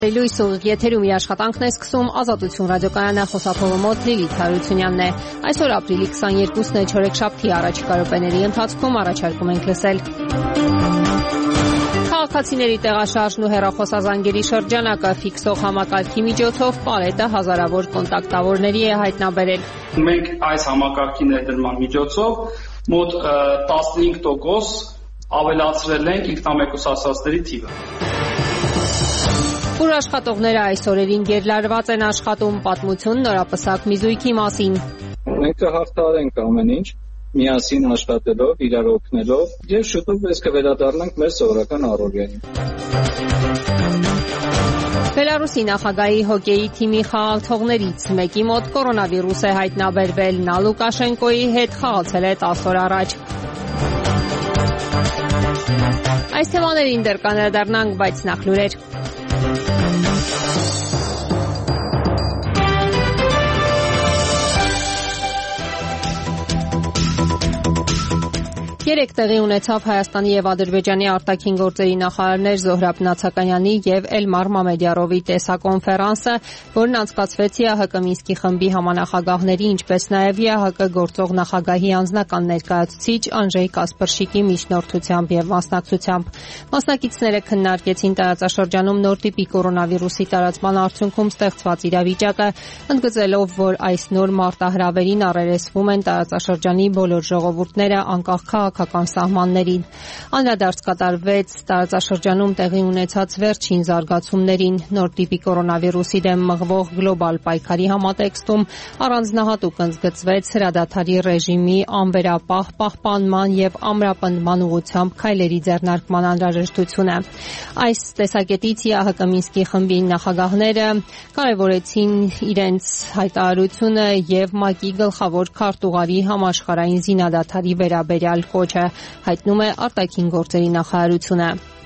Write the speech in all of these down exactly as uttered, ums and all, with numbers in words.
Լույս ուղիղ եթերում իր աշխատանքն է սկսում Ազատություն ռադիոկայանը, խոսափողը մոտ Լիլիթ Հարությունյանն է։ Այսօր ապրիլի քսաներկուսն է, չորեքշաբթի, առաջիկա րոպեների ընթացքում առաջարկում ենք լսել. Քաղաքացիների տեղաշարժն ու հեռախոսազանգերի շրջանակը ֆիքսող համակարգի միջոցով Պարետը հազարավոր կոնտակտավորների է հայտնաբերել։ Մենք այս համակարգի ներդրման միջոցով մոտ տասնհինգ տոկոս ավելացրել ենք ինքնամեկուսացվածների թիվը։ Ուր աշխատողները այս օրերին գերլարված են աշխատում, պատմություն նորապսակ մի զույգի մասին։ Մենք կհաղթահարենք ամեն ինչ, միասին աշխատելով, իրար օգնելով, եւ շուտով ես կվերադառնանք մեր սովորական առօրյային։ Բելարուսի նախագահի հոկեյի թիմի խաղացողներից մեկի մոտ կորոնավիրուս է հայտնաբերվել, նա Լուկաշենկոյի հետ խաղացել է տասը օր առաջ։ Այս թեմաներին դեռ կանդրադառնանք, բայց նախ լուրեր։ Երեք տեղի ունեցավ Հայաստանի եւ Ադրբեջանի արտաքին գործերի նախարարներ Զոհրաբ Նացականյանի եւ Էլմար Մամեդյարովի տեսակոնֆերանսը, որն անցկացվեց ԵԱՀԿ Մինսկի խմբի համանախագահների, ինչպես նաեւ ԵԱՀԿ գործող նախագահի անձնական ներկայացուցիչ Անժեյ Կասպրշիկի միջնորդությամբ եւ մասնակցությամբ։ Մասնակիցները քննարկեցին տարածաշրջանում նոր տիպի կորոնավիրուսի տարածման արդյունքում ստեղծված իրավիճակը, ընդգծելով, որ այս նոր մարտահրավերին առերեսվում են տարածաշրջանի բոլոր ժողովուրդները, անկախ քաղաքական սահմաններին։ Անդրադարձ կատարվեց տարածաշրջանում տեղի ունեցած վերջին զարգացումներին, նոր տիպի կորոնավիրուսի դեմ մղվող գլոբալ պայքարի համատեքստում առանձնահատուկ ընդգծվեց հրադադարի ռեժիմի անվերապահ պահպանման եւ ամրապնդման ուղղությամբ քայլերի ձեռնարկման անհրաժեշտությունը։ Այս տեսակետից ԵԱՀԿ Մինսկի խմբի նախագահները կարևորեցին իրենց հայտարարությունը եւ ՄԱԿ-ի գլխավոր քարտուղարի համաշխարհային զինադադարի վերաբերյալ կոչը, հայտնում է արտաքին գործերի նախարարությունը։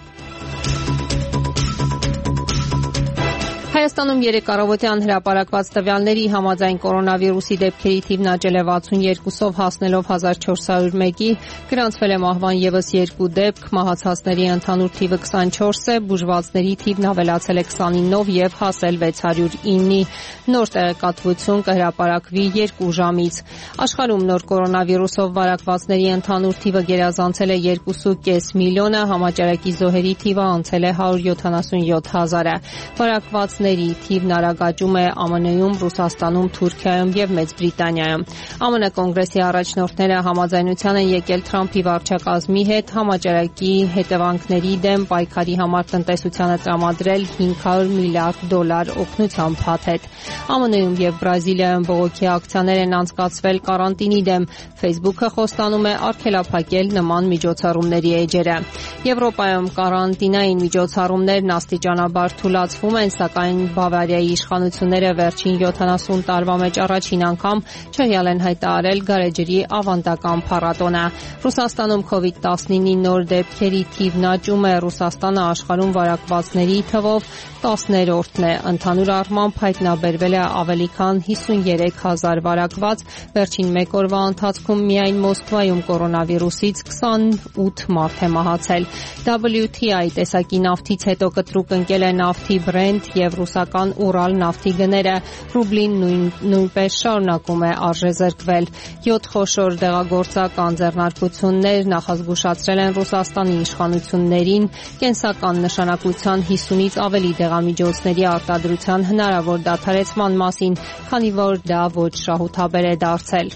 Հայաստանում երեկ առավոտյան հրապարակված տվյալների համաձայն կորոնավիրուսի դեպքերի թիվն աճել է վաթսունյոթով հասնելով հազար չորս հարյուր մեկի, գրանցվել է մահվան ևս երկու դեպք, մահացածների ընդհանուր թիվը քսանչորս է, բուժվածների թիվն ավելացել է քսանինով եւ հասել վեց հարյուր իննի։ Նոր տեղեկատվություն կհրապարակվի երկու ժամից։ Աշխարհում նոր կորոնավիրուսով վարակվածների ընդհանուր թիվը գերազանցել է երկու կես միլիոնը, համաճարակի զոհերի թիվը անցել է հարյուր յոթանասունյոթ հազարը։ Վարակվածների թիվն արագ աճում է ԱՄՆ-ում, Ռուսաստանում, Թուրքիայում եւ Մեծ Բրիտանիայում։ ԱՄՆ կոնգրեսի առաջնորդները համաձայնության են եկել Թրամփի վարչակազմի հետ համաճարակի հետևանքների դեմ պայքարի համար տնտեսությանը տրամադրել հինգ հարյուր միլիարդ դոլար օգնության փաթեթ։ ԱՄՆ-ում եւ Բրազիլիայում բողոքի ակցիաներ են անցկացվել կարանտինի դեմ։ Facebook-ը խոստանում է արգելափակել նման միջոցառումների էջերը։ Եվրոպայում կարանտինային միջոցառումներն աստիճանաբար թուլացվում են, սակայն Բավարիայի իշխանությունները վերջին յոթանասուն տարվա մեջ առաջին անգամ չհյալ են հայտարարել գարեջրի ավանդական փառատոնը։ Ռուսաստանում կովիդ տասնինի նոր դեպքերի թիվն աճում է, Ռուսաստանը աշխարհում վարակվածների թվով տասներորդն է։ Ընդհանուր առմամբ հայտնաբերվել է ավելի քան հիսունյերեք հազար վարակված, վերջին մեկ օրվա ընթացքում միայն Մոսկվայում կորոնավիրուսից քսանութ մարդ է մահացել։ դաբլյու թի այ տեսակի նավթից հետո կտրուկ ընկել է նավթի Brent եւ ռուսական Ural նավթի գները, ռուբլին նույնպես շարունակում է արժեզրկվել։ յոթ խոշոր դեղագործական ձեռնարկություններ նախազգուշացրել են Ռուսաստանի իշխանություններին կենսական նշանակության հիսունից ավելի դեղամիջոցների արտադրության հնարավոր դադարեցման մասին, քանի որ դա ոչ շահութաբեր է դարձել։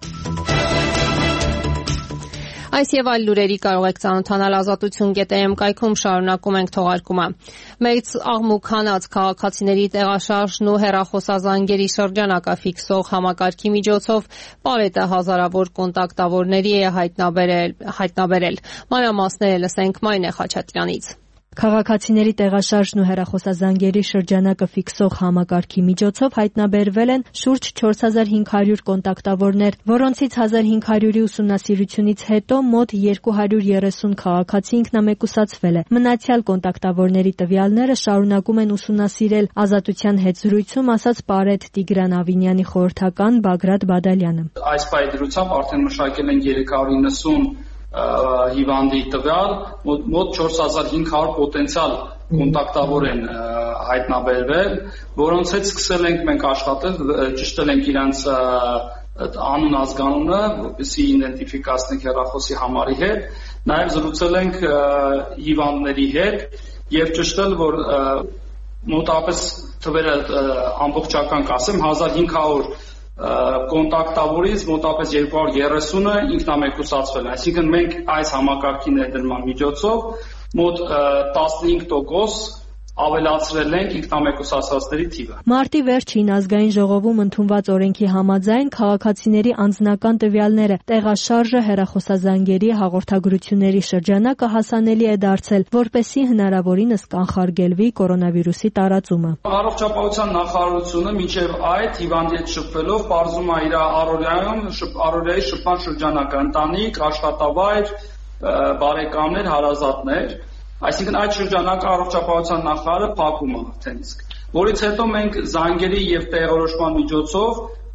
Այս եւ այլ լուրերի կարող եք ծանոթանալ ազատություն կետ էմ կայքում, շարունակում ենք թողարկումը։ Մեծ աղմուկ հանած քաղաքացիների տեղաշարժն ու հեռախոսազանգերի շրջանակը ֆիքսող համակարգի միջոցով Պարետը հազարավոր կոնտակտավորների է հայտնաբերել, հայտնաբերել։ Մանրամասները լսենք Մարինե Խաչատրյանից։ Քաղաքացիների տեղաշարժն ու հեռախոսազանգերի շրջանակը ֆիքսող համակարգի միջոցով հայտնաբերվել են շուրջ չորս հազար հինգ հարյուր կոնտակտավորներ, որոնցից հազար հինգ հարյուրի ուսումնասիրությունից հետո մոտ երկու հարյուր երեսուն քաղաքացի ինքնամեկուսացվել է։ Մնացյալ կոնտակտավորների տվյալները շարունակում են ուսումնասիրել Ազատության հետ զրույցում ասաց Պարետ Տիգրան Ավինյանի խորհրդական Բագրատ Բադալյանը։ Այս պայդրությամբ արդեն մշակել են երեք հարյուր իննսուն հիվանդի տվյալ, մոտ չորս հազար հինգ հարյուր պոտենցիալ կոնտակտավոր են հայտնաբերվել, որոնց հետ սկսել ենք մենք աշխատել, ճշտել ենք իրանց անուն ազգանունը, որպեսզի իդենտիֆիկացնենք հեռախոսի համարի հետ, նաև զրուցել ենք հիվանդների հետ եւ ճշտել, որ մոտավորապես թվերը ամբողջական կասեմ հազար հինգ հարյուր կոնտակտավորից մոտավորապես երկու հարյուր երեսունը ինքնամեկուսացվել են, այսինքն մենք այս համակարգի ներդրման միջոցով մոտ տասնհինգ տոկոս ավելացրել ենք ինքնամեկուսացվածների թիվը։ Մարտի վերջին ազգային ժողովում ընդունված օրենքի համաձայն քաղաքացիների անձնական տվյալները, տեղաշարժը, հեռախոսազանգերի, հաղորդագրությունների շրջանակը հասանելի է դարձել, որպեսզի հնարավորինս կանխարգելվի կորոնավիրուսի տարածումը։ Առողջապահության նախարարությունը մինչև այդ հիվանդի հետ շփվելով պարզում է իր առօրյայում առօրյայի շփման շրջանակը, ընտանիք, աշխատավայր, բարեկամներ, հարազատներ, այսինքն այդ շրջանակը առողջապահության նախարարը փակում է արդեն իսկ, որից հետո մենք զանգերի եւ տեղորոշման միջոցով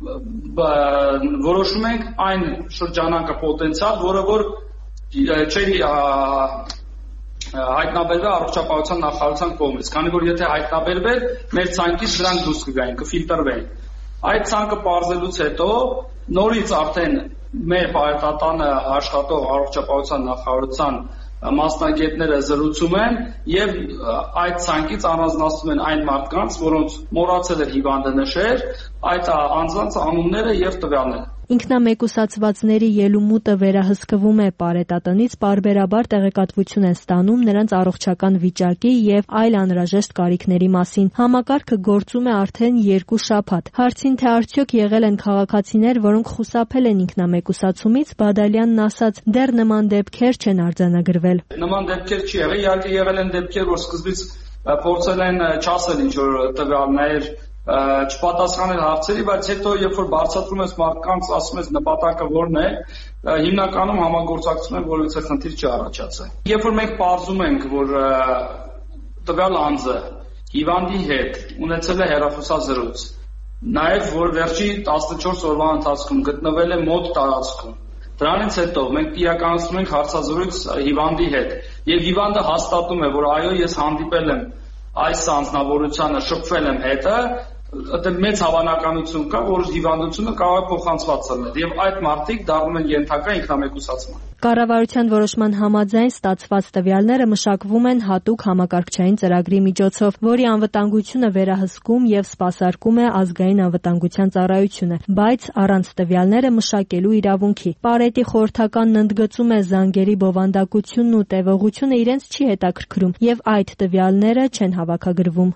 որոշում ենք այն շրջանակը պոտենցիալ, որը որ չի հայտնաբերվել առողջապահության նախարարության կողմից, քանի որ եթե հայտնաբերվեր, մեր ցանկից դրանք դուրս կգային, կֆիլտրվեին։ Այդ ցանկը պարզելուց հետո նորից արդեն մեր պայթատանը աշխատող առողջապահության նախարարության մասնագետները զրուցում են եւ այդ ցանկից առանձնացնում են այն մարդկանց, որոնց մոռացել էր հիվանդը նշել, այդ անձանց անունները եւ տվյալները։ Ինքնամեկուսացվածների ելումուտը վերահսկվում է պարետատնից, պարբերաբար տեղեկատվություն են ստանում նրանց առողջական վիճակի եւ այլ անհրաժեշտ կարիքների մասին։ Համակարգը գործում է արդեն երկու շաբաթ։ Հարցին թե արդյոք եղել են քաղաքացիներ, որոնք խուսափել են ինքնամեկուսացումից, Բադալյանն ասաց, դեռ նման դեպքեր չեն արձանագրվել։ Նման դեպքեր չի եղել, իհարկե եղել են դեպքեր, որ սկզբից փորձել են չասել ինչ որ տվյալներ չպատասխանել հարցերի, բայց հետո երբ որ բարձրացնում ես մարդկանց, ասում ես նպատակը որն է, հիմնականում համագործակցում են, որովհետեւ խնդիր չի առաջացել։ Երբ որ մենք պարզում ենք, որ տվյալ անձը հիվանդի հետ ունեցել է հեռախոսազրույց, նաև որ վերջի տասնչորս օրվա ընթացքում գտնվել է մոտ տարածքում, դրանից հետո մենք իրականացնում ենք հարցազրույց հիվանդի հետ, եւ հիվանդը հաստատում է, որ այո, ես հանդիպել եմ այս անձնավորությանը, շփվել եմ հետը, դա մեծ հավանականություն կա, որ հիվանդությունը կարող է փոխանցված լինել եւ այդ մարդիկ դառնում են ենթակա ինքնամեկուսացման։ Կառավարության որոշման համաձայն ստացված տվյալները մշակվում են հատուկ համակարգչային ծրագրի միջոցով, որի անվտանգությունը վերահսկում եւ սպասարկում է ազգային անվտանգության ծառայությունը, բայց առանց տվյալները մշակելու իրավունքի։ Պարետի խորհրդականն ընդգծում է զանգերի բովանդակությունն ու տևողությունը իրենց չի հետաքրքրում եւ այդ տվյալները չեն հավաքագրվում։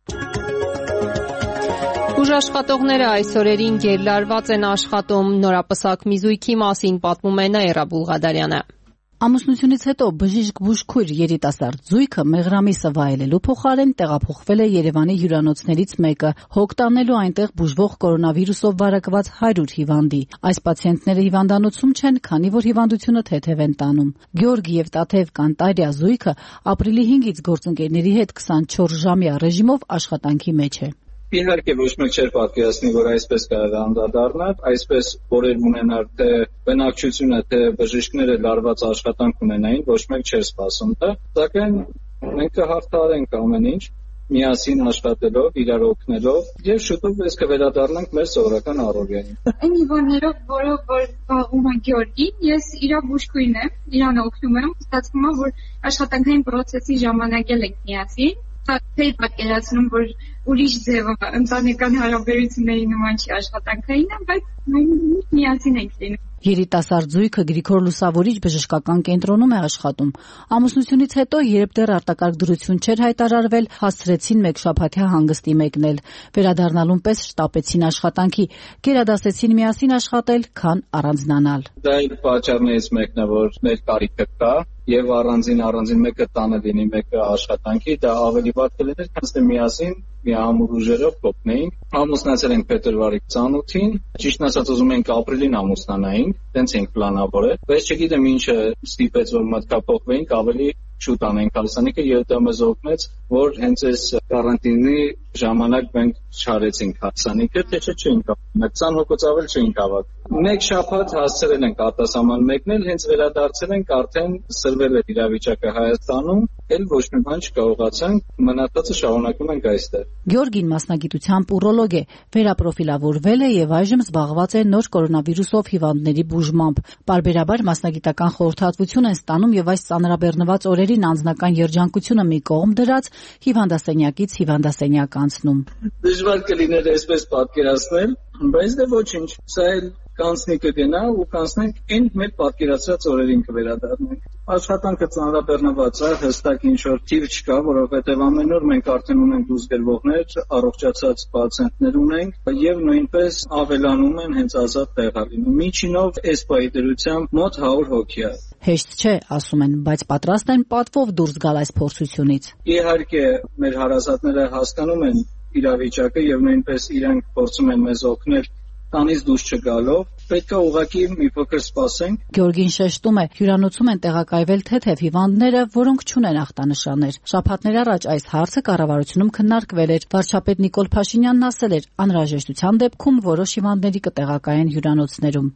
Բուժաշխատողները այս օրերին գերլարված են աշխատում, նորապսակ մի զույգի մասին պատմում է Նաիրա Բուլղադարյանը։ Ամուսնությունից հետո բժիշկ բուժքույր երիտասարդ զույգը մեղրամիսը վայելելու փոխարեն տեղափոխվել է Երևանի հյուրանոցներից մեկը, հոգ տանելու այնտեղ բուժվող կորոնավիրուսով վարակված հարյուր հիվանդի։ Այս պացիենտները հիվանդանոցում չեն, քանի որ հիվանդությունը թեթև են տանում։ Գյորգի եւ Տաթև Կանտարյա զույգը ապրիլի հինգից գործընկերների հետ քսանչորս ժամյա ռեժիմով աշխատանքի մեջ է։ Իհարկե ոչ մեկ չէր պատկերացնի, որ այսպես կարող է անդրադառնալ, այսպես որեր ունենալ թե բնակչությունը, թե բժիշկները լարված աշխատանք ունենային, ոչ մեկ չէր սպասում դա, սակայն մենք կհաղթահարենք ամեն ինչ, միասին աշխատելով, իրար օգնելով եւ շուտով ես կվերադառնանք մեր սովորական առօրյային։ Այն հիվանդներով, որով որ զբաղվում է Գյորգին, ես իրա բուժքույրն եմ, իրան օգնում եմ, ստացվում է, որ աշխատանքային process-ի ժամանակ էլ ենք միասին, թե պատկերացնում, որ ուրիշ ձևը ընտանեկան հարաբերությունների նման չի աշխատանքային, բայց մենք միասին ենք լինում։ Երիտասարդ զույգը Գրիգոր Լուսավորիչ բժշկական կենտրոնում է աշխատում։ Ամուսնությունից հետո, երբ դեռ արտակարգ դրություն չէր հայտարարվել, հասցրեցին մեկ շաբաթյա հանգստի մեկնել։ Վերադառնալուն պես շտապեցին աշխատանքի, գերադասեցին միասին աշխատել, քան առանձնանալ։ Դա իր պատճառներից մեկն է, որ մեր կարիքը կա եւ առանձին առանձին մեկը տանը լինի, մեկը աշխատանքի, դա ավելի վատ կլիներ, քան թե միասին մի ամուր ուժերով կոպնեինք։ Ամուսնացել ենք փետրվարի քսանութին, ճիշտ ասած ուզում ենք ապրիլին ամուսնանայինք, տենց ենք պլանավորել, բայց չգիտեմ ինչը ստիպեց, որ մտքափոխվեինք, ավելի շուտ անենք հարսանիքը եւ դա մեզ օգնեց, որ հենց այս կարանտինի ժամանակ մենք չարեցինք հարսանիքը, թե չէ չէինք հավաք, ցանոքոց ավել չէինք հավաք։ Մեկ շաբաթ հասցրել ենք արտասահման մեկնել, հենց վերադարձել ենք արդեն սրվել է իրավիճակը Հայաստանում, էլ ոչ մի բան չկարողացանք, մնացածը շարունակում ենք այստեղ։ Գյորգին մասնագիտությամբ ուրոլոգ է, վերապրոֆիլավորվել է եւ այժմ զբաղված է նոր կորոնավիրուսով հիվանդների բուժմամբ։ Պարբերաբար մասնագիտական խորհրդատվություն են ստանում եւ այս ծանրաբեռնված օրերին անձնական երջանկությունը մի կողմ դրած հիվանդասենյակից հիվանդասենյակ անցնում։ Դժվար կլիներ այսպես պատկերացնել, բայց դե ոչինչ, սա էլ կանցնի կգնա ու կանցնենք այն մեր պատկերացրած օրերին կվերադառնանք։ Աշխատանքը ծանրաբեռնված է, հստակ ինչ-որ թիվ չկա, որովհետև ամեն օր մենք արդեն ունենք դուրս գրվողներ, առողջացած պացիենտներ ունենք եւ նույնպես ավելանում են հենց ազատ տեղալինը։ Միջինով այս պահի դրությամբ մոտ հարյուր հոգի է։ Հեշտ չէ, ասում են, բայց պատրաստ են պատվով դուրս գալ այս փորձությունից։ Իհարկե, մեր հարազատները հասկանում են իրավիճակը եւ նույնպես իրանք փորձում են մեզ օգնել տանից դուրս չգալով, պետք է ուղղակի մի փոքր սպասենք։ Գյորգին շեշտում է, հյուրանոցում են տեղակայվել թեթև հիվանդները, որոնք չունեն ախտանշաններ։ Շաբաթներ առաջ այս հարցը կառավարությունում քննարկվել էր։ Վարչապետ Նիկոլ Փաշինյանն ասել էր, անհրաժեշտության դեպքում որոշ հիվանդների կտեղակայեն հյուրանոցներում։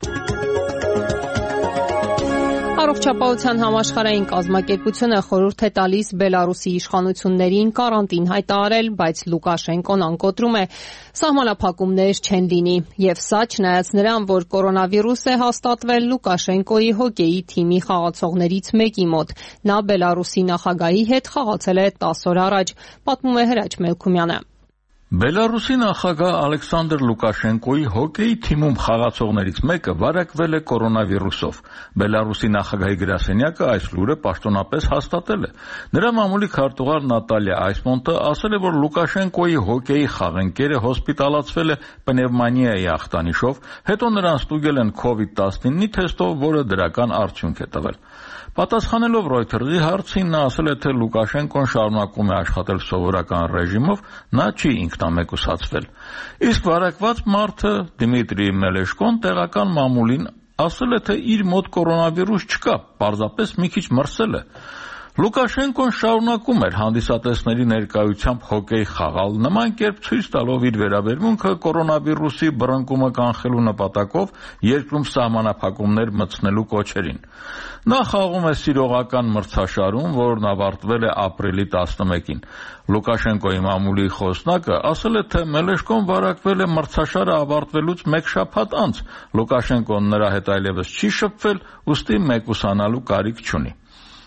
Առողջապահության համաշխարհային կազմակերպությունը խորհուրդ է տալիս Բելարուսի իշխանություններին կարանտին հայտարարել, բայց Լուկաշենկոն անկոտրում է սահմանափակումներ չեն լինի, եւ սա չնայած նրան, որ կորոնավիրուս է հաստատվել Լուկաշենկոյի հոկեյի թիմի խաղացողներից մեկի մոտ։ Նա Բելարուսի նախագահի հետ խաղացել է տասը օր առաջ, պատմում է Հրաչ Մելքումյանը։ Բելարուսի նախագահ Ալեքսանդր Լուկաշենկոյի հոկեյի թիմում խաղացողներից մեկը վարակվել է կորոնավիրուսով։ Բելարուսի նախագահի գրասենյակը այս լուրը պաշտոնապես հաստատել է։ Նրա մամուլի քարտուղար Նատալիա Այսմոնտը ասել է, որ Լուկաշենկոյի հոկեյի խաղընկերը հոսպիտալացվել է պնևմանիայի ախտանիշով, հետո նրան ստուգել են քովիդ տասնինը թեստով, որը դրական արդյունք է տվել։ Պատասխանելով Reuters-ի հարցին, նա ասել է, թե Լուկաշենկոն շարունակում է աշխատել սովորական ռեժիմով, նա չի ինքնամեկուսացվել։ Իսկ վարակված մարդը Դիմիտրի Մելեշկոն տեղական մամուլին ասել է, թե իր մոտ կորոնավիրուս չկա, պարզապես մի քիչ մրսել է։ Լուկաշենկոն շարունակում էր հանդիսատեսների ներկայությամբ հոկեյ խաղալ, նման կերպ ցույց տալով իր վերաբերմունքը կորոնավիրուսի բռնկումը կանխելու նպատակով երկրում սահմանափակումներ մտցնելու կոչերին։ Նա խաղում է սիրողական մրցաշարում, որն ավարտվել է ապրիլի տասնմեկին։ Լուկաշենկոյի մամուլի խոսնակը ասել է, թե Մելեշկոն վարակվել է մրցաշարը ավարտվելուց մեկ շաբաթ անց։ Լուկաշենկոն նրա հետ այլևս չի շփվել, ուստի մեկուսանալու կարիք չունի։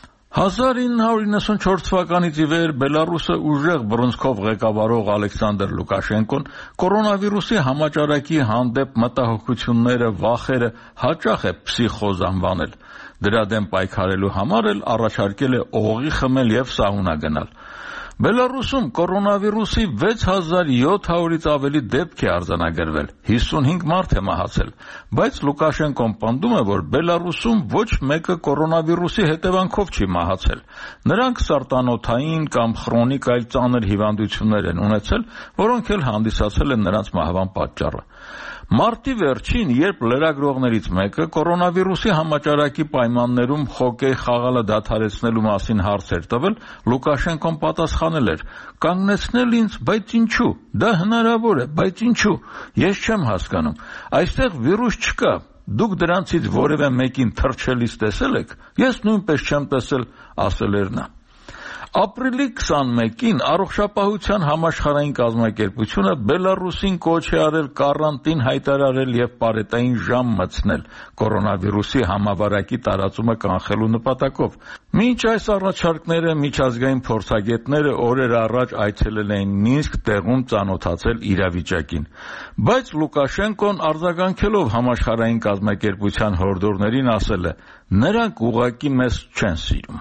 հազար ինը հարյուր իննսունչորս թվականից ի վեր Բելարուսը ուժեղ բռնցքով ղեկավարող Ալեքսանդր Լուկաշենկոն կորոնավիրուսի համաճարակի հանդեպ մտահոգությունները, վախերը հաճախ է փսիխոզ անվանել։ Դրա դեմ պայքարելու համար էլ առաջարկել է օղի խմել եւ սաունա գնալ։ Բելարուսում կորոնավիրուսի վեց հազար յոթ հարյուրից ավելի դեպք է արձանագրվել, հիսունհինգ մարդ է մահացել, բայց Լուկաշենկոն պնդում է, որ Բելարուսում ոչ մեկը կորոնավիրուսի հետևանքով չի մահացել։ Նրանք սարտանոթային կամ քրոնիկ այլ ծանր հիվանդություններ են ունեցել, որոնք էլ հանդիսացել են նրանց մահվան պատճառը։ Մարտի վերջին, երբ լրագրողներից մեկը կորոնավիրուսի համաճարակի պայմաններում հոկեյ խաղալը դադարեցնելու մասին հարց էր տվել, Լուկաշենկոն պատասխանել էր. «Կանգնեցնել ինձ, բայց ինչու։ Դա հնարավոր է, բայց ինչու։ Ես չեմ հասկանում։ Այստեղ վիրուս չկա։ Դուք դրանցից որևէ մեկին թռչելիս տեսել եք։ Ես նույնպես չեմ տեսել», ասել էր նա։ Ապրիլի քսանմեկին Առողջապահության համաշխարհային կազմակերպությունը Բելարուսին կոչ է արել կարանտին հայտարարել եւ պարետային ժամ մտցնել կորոնավիրուսի համավարակի տարածումը կանխելու նպատակով։ Մինչ այս առաջարկները միջազգային փորձագետները օրեր առաջ այցելել էին Մինսկ, տեղում ծանոթացել իրավիճակին։ Բայց Լուկաշենկոն արձագանքելով համաշխարհային կազմակերպության հորդորներին ասել է. «Նրանք ուղղակի մեզ չեն սիրում»։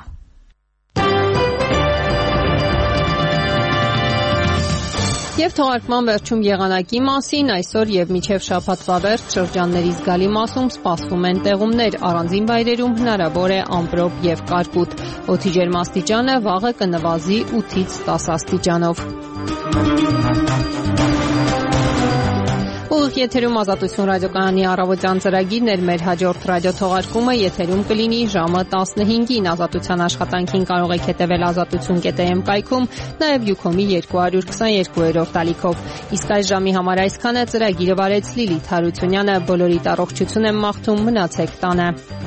Եվ թողարկման վերջում եղանակի մասին, այսօր եւ մինչեւ շաբաթվա վերջ շրջանների զգալի մասում սպասվում են տեղումներ, առանձին վայրերում հնարավոր է ամպրոպ եւ կարկուտ։ Օդի ջերմաստիճանը վաղը կնվազի ութից տասը աստիճանով։ Ուղիղ եթերում Ազատություն ռադիոկայանի առավոտյան ծրագիրն էր, մեր հաջորդ ռադիոթողարկումը եթերում կլինի ժամը տասնհինգին։ Ազատության աշխատանքին կարող եք հետևել ազատություն կետ է էմ կայքում, նաև Յուքոմի երկու քսաներկուերորդ ալիքով։ Իսկ այս ժամի համար այսքանը։ Ծրագիրը վարեց Լիլիթ Հարությունյանը։ Բոլորիդ առողջություն եմ մաղթում, մնացեք տանը։